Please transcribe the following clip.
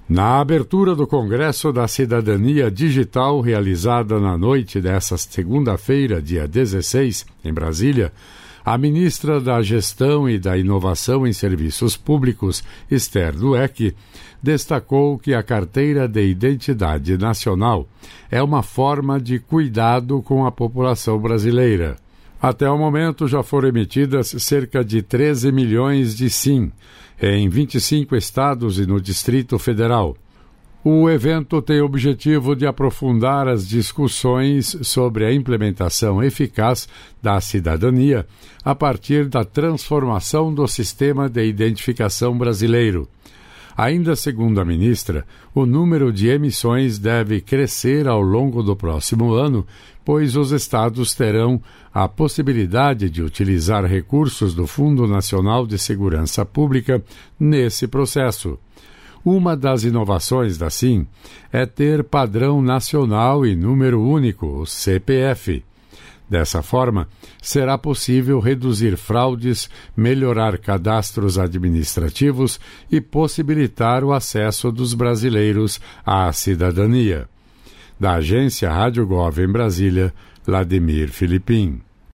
Na abertura do Congresso da Cidadania Digital, realizada na noite desta segunda-feira, dia 16, em Brasília, a ministra da Gestão e da Inovação em Serviços Públicos, Esther Dweck, destacou que a Carteira de Identidade Nacional é uma forma de cuidado com a população brasileira. Até o momento já foram emitidas cerca de 13 milhões de SIM em 25 estados e no Distrito Federal. O evento tem o objetivo de aprofundar as discussões sobre a implementação eficaz da cidadania a partir da transformação do sistema de identificação brasileiro. Ainda segundo a ministra, o número de emissões deve crescer ao longo do próximo ano, pois os estados terão a possibilidade de utilizar recursos do Fundo Nacional de Segurança Pública nesse processo. Uma das inovações da SIM é ter padrão nacional e número único, o CPF. Dessa forma, será possível reduzir fraudes, melhorar cadastros administrativos e possibilitar o acesso dos brasileiros à cidadania. Da agência Rádio Gov em Brasília, Vladimir Filipim.